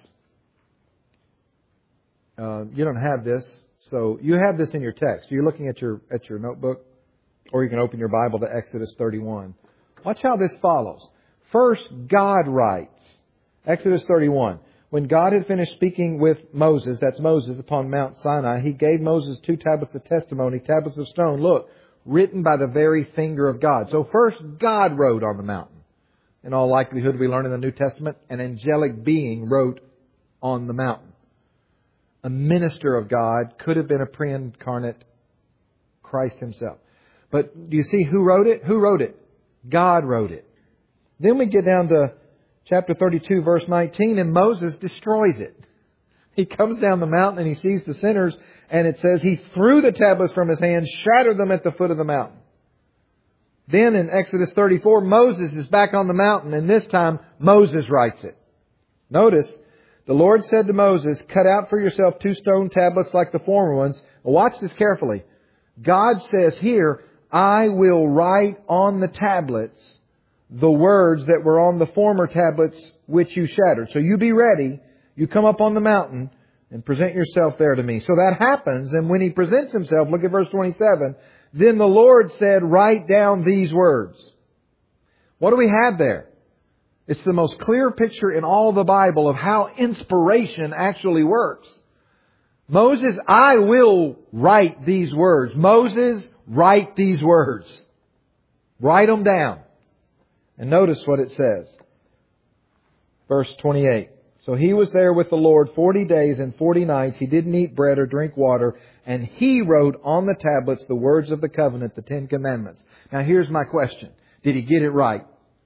You don't have this, so you have this in your text. You're looking at your notebook, or you can open your Bible to Exodus 31. Watch how this follows. First, God writes. Exodus 31. When God had finished speaking with Moses, that's Moses, upon Mount Sinai, He gave Moses 2 tablets of testimony, tablets of stone. Look, written by the very finger of God. So first, God wrote on the mountain. In all likelihood, we learn in the New Testament, an angelic being wrote on the mountain. A minister of God, could have been a pre-incarnate Christ Himself. But do you see who wrote it? Who wrote it? God wrote it. Then we get down to chapter 32, verse 19, and Moses destroys it. He comes down the mountain and he sees the sinners, and it says He threw the tablets from His hand, shattered them at the foot of the mountain. Then in Exodus 34, Moses is back on the mountain, and this time Moses writes it. Notice, the Lord said to Moses, cut out for yourself 2 stone tablets like the former ones. Watch this carefully. God says here, I will write on the tablets the words that were on the former tablets which you shattered. So you be ready. You come up on the mountain and present yourself there to me. So that happens. And when He presents Himself, look at verse 27. Then the Lord said, write down these words. What do we have there? It's the most clear picture in all the Bible of how inspiration actually works. Moses, I will write these words. Moses, write these words. Write them down. And notice what it says. Verse 28. So he was there with the Lord 40 days and 40 nights. He didn't eat bread or drink water. And He wrote on the tablets the words of the covenant, the 10 Commandments. Now here's my question. Did he get it right?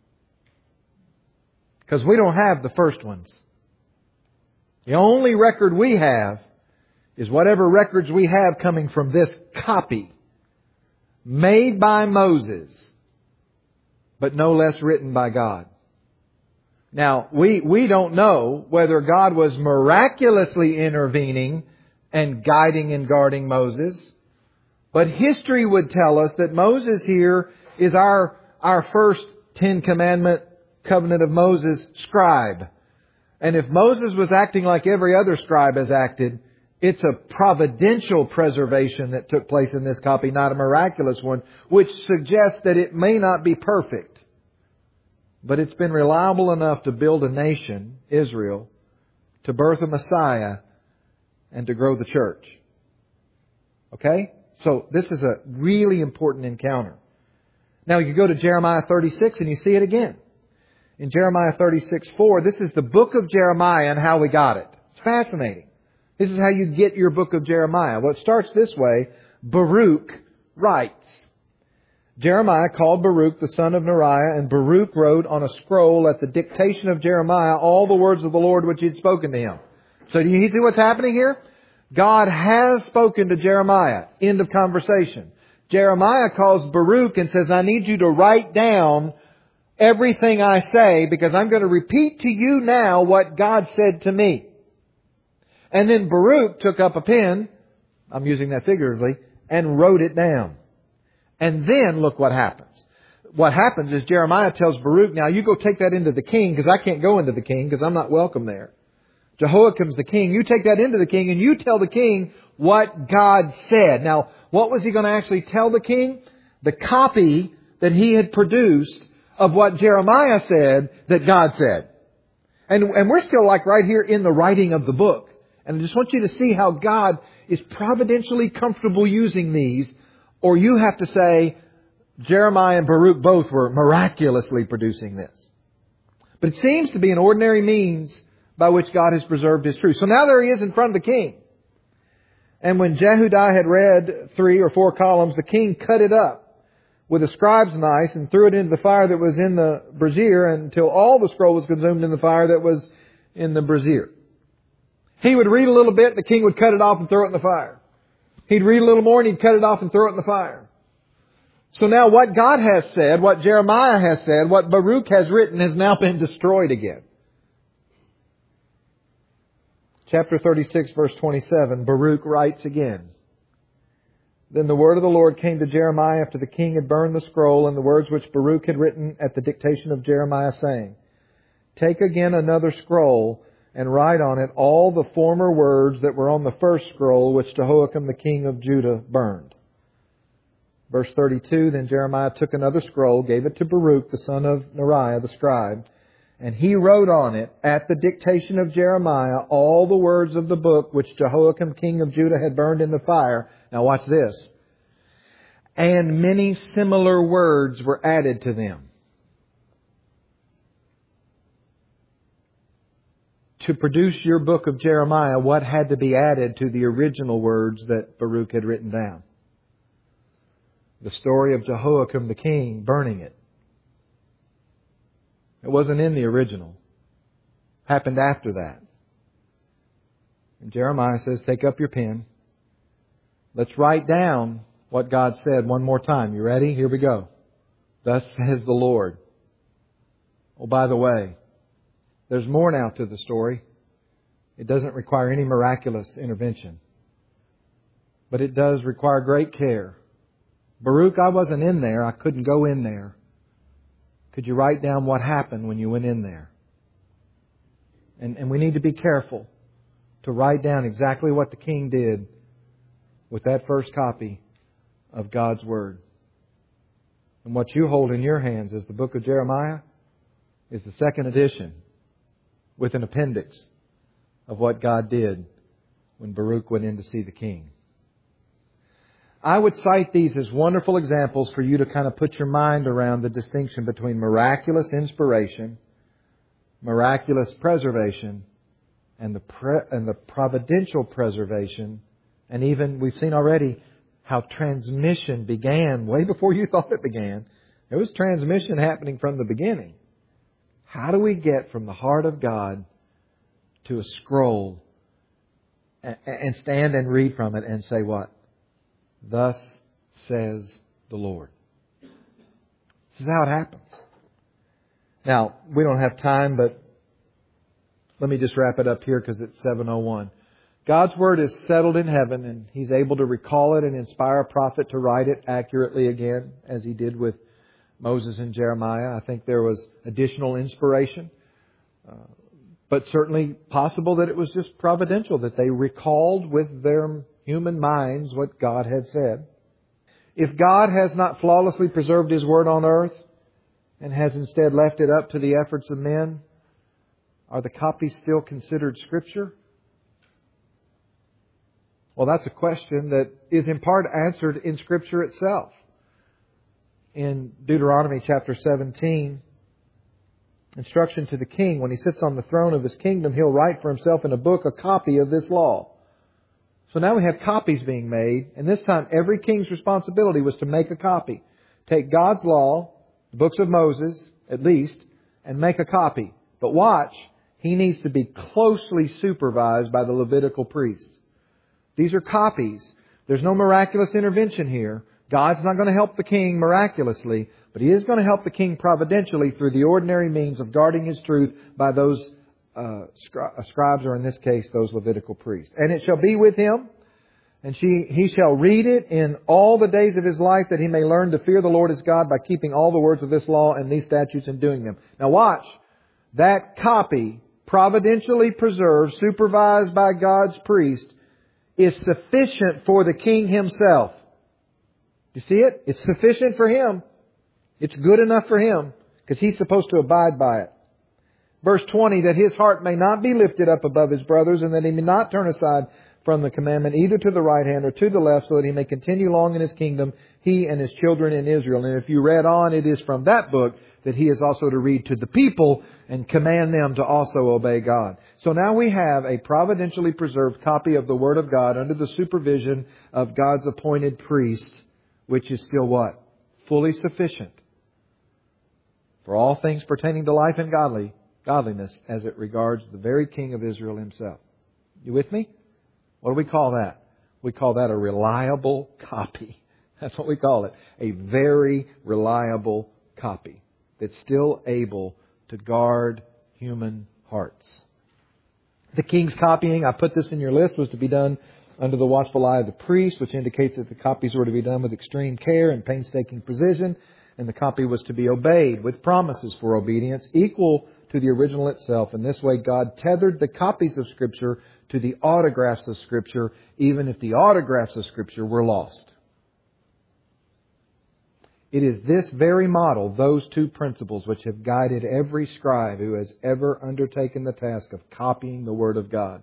Because we don't have the first ones. The only record we have is whatever records we have coming from this copy made by Moses, but no less written by God. Now, we don't know whether God was miraculously intervening and guiding and guarding Moses, but history would tell us that Moses here is our first 10 Commandment covenant of Moses scribe. And if Moses was acting like every other scribe has acted, it's a providential preservation that took place in this copy, not a miraculous one, which suggests that it may not be perfect. But it's been reliable enough to build a nation, Israel, to birth a Messiah, and to grow the church. Okay? So this is a really important encounter. Now you go to Jeremiah 36 and you see it again. In Jeremiah 36:4, this is the book of Jeremiah and how we got it. It's fascinating. This is how you get your book of Jeremiah. Well, it starts this way. Baruch writes. Jeremiah called Baruch the son of Neriah, and Baruch wrote on a scroll at the dictation of Jeremiah all the words of the Lord which He had spoken to him. So do you see what's happening here? God has spoken to Jeremiah. End of conversation. Jeremiah calls Baruch and says, I need you to write down everything I say because I'm going to repeat to you now what God said to me. And then Baruch took up a pen, I'm using that figuratively, and wrote it down. And then look what happens. What happens is Jeremiah tells Baruch, now you go take that into the king, because I can't go into the king, because I'm not welcome there. Jehoiakim's the king. You take that into the king, and you tell the king what God said. Now, what was he going to actually tell the king? The copy that he had produced of what Jeremiah said that God said. And we're still like right here in the writing of the book. And I just want you to see how God is providentially comfortable using these, or you have to say Jeremiah and Baruch both were miraculously producing this. But it seems to be an ordinary means by which God has preserved His truth. So now there he is in front of the king. And when Jehudi had read 3 or 4 columns, the king cut it up with a scribe's knife and threw it into the fire that was in the brazier until all the scroll was consumed in the fire that was in the brazier. He would read a little bit, the king would cut it off and throw it in the fire. He'd read a little more and he'd cut it off and throw it in the fire. So now what God has said, what Jeremiah has said, what Baruch has written has now been destroyed again. Chapter 36, verse 27, Baruch writes again. Then the word of the Lord came to Jeremiah after the king had burned the scroll and the words which Baruch had written at the dictation of Jeremiah, saying, Take again another scroll and write on it all the former words that were on the first scroll which Jehoiakim the king of Judah burned. Verse 32, Then Jeremiah took another scroll, gave it to Baruch, the son of Neriah, the scribe, and he wrote on it, at the dictation of Jeremiah, all the words of the book which Jehoiakim king of Judah had burned in the fire. Now watch this. And many similar words were added to them. To produce your book of Jeremiah, what had to be added to the original words that Baruch had written down? The story of Jehoiakim the king burning it. It wasn't in the original. Happened after that. And Jeremiah says, take up your pen. Let's write down what God said one more time. You ready? Here we go. Thus says the Lord. Oh, by the way, there's more now to the story. It doesn't require any miraculous intervention. But it does require great care. Baruch, I wasn't in there. I couldn't go in there. Could you write down what happened when you went in there? And we need to be careful to write down exactly what the king did with that first copy of God's Word. And what you hold in your hands as the book of Jeremiah is the second edition with an appendix of what God did when Baruch went in to see the king. I would cite these as wonderful examples for you to kind of put your mind around the distinction between miraculous inspiration, miraculous preservation, and the providential preservation. And even, we've seen already how transmission began way before you thought it began. There was transmission happening from the beginning. How do we get from the heart of God to a scroll and stand and read from it and say what? Thus says the Lord. This is how it happens. Now, we don't have time, but let me just wrap it up here because it's 7:01. God's Word is settled in heaven, and He's able to recall it and inspire a prophet to write it accurately again, as He did with Moses and Jeremiah. I think there was additional inspiration, but certainly possible that it was just providential, that they recalled with their human minds what God had said. If God has not flawlessly preserved His Word on earth and has instead left it up to the efforts of men, are the copies still considered Scripture? Well, that's a question that is in part answered in Scripture itself. In Deuteronomy chapter 17, instruction to the king, when he sits on the throne of his kingdom, he'll write for himself in a book a copy of this law. So now we have copies being made, and this time every king's responsibility was to make a copy. Take God's law, the books of Moses, at least, and make a copy. But watch, he needs to be closely supervised by the Levitical priests. These are copies. There's no miraculous intervention here. God's not going to help the king miraculously, but He is going to help the king providentially through the ordinary means of guarding his truth by those scribes, or in this case, those Levitical priests. And it shall be with him, and he shall read it in all the days of his life, that he may learn to fear the Lord his God by keeping all the words of this law and these statutes and doing them. Now watch, that copy, providentially preserved, supervised by God's priest, is sufficient for the king himself. You see it? It's sufficient for him. It's good enough for him, because he's supposed to abide by it. Verse 20, that his heart may not be lifted up above his brothers, and that he may not turn aside from the commandment either to the right hand or to the left, so that he may continue long in his kingdom, he and his children in Israel. And if you read on, it is from that book that he is also to read to the people and command them to also obey God. So now we have a providentially preserved copy of the Word of God under the supervision of God's appointed priest, which is still what? Fully sufficient for all things pertaining to life and godliness as it regards the very King of Israel himself. You with me? What do we call that? We call that a reliable copy. That's what we call it. A very reliable copy that's still able to guard human hearts. The king's copying, I put this in your list, was to be done under the watchful eye of the priest, which indicates that the copies were to be done with extreme care and painstaking precision, and the copy was to be obeyed with promises for obedience equal to the original itself. In this way, God tethered the copies of Scripture to the autographs of Scripture, even if the autographs of Scripture were lost. It is this very model, those two principles, which have guided every scribe who has ever undertaken the task of copying the Word of God.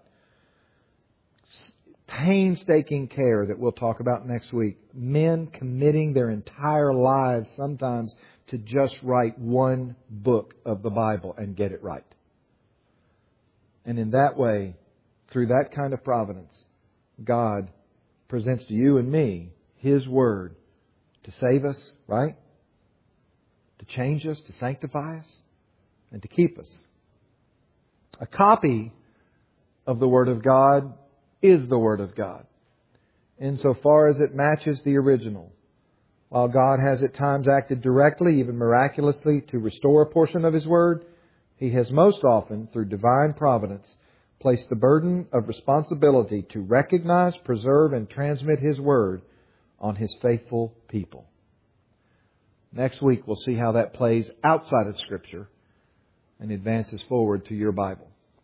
Painstaking care that we'll talk about next week. Men committing their entire lives sometimes to just write one book of the Bible and get it right. And in that way, through that kind of providence, God presents to you and me His Word to save us, right? To change us, to sanctify us, and to keep us. A copy of the Word of God is the Word of God, insofar as it matches the original. While God has at times acted directly, even miraculously, to restore a portion of His Word, He has most often, through divine providence, placed the burden of responsibility to recognize, preserve, and transmit His Word on His faithful people. Next week we'll see how that plays outside of Scripture and advances forward to your Bible.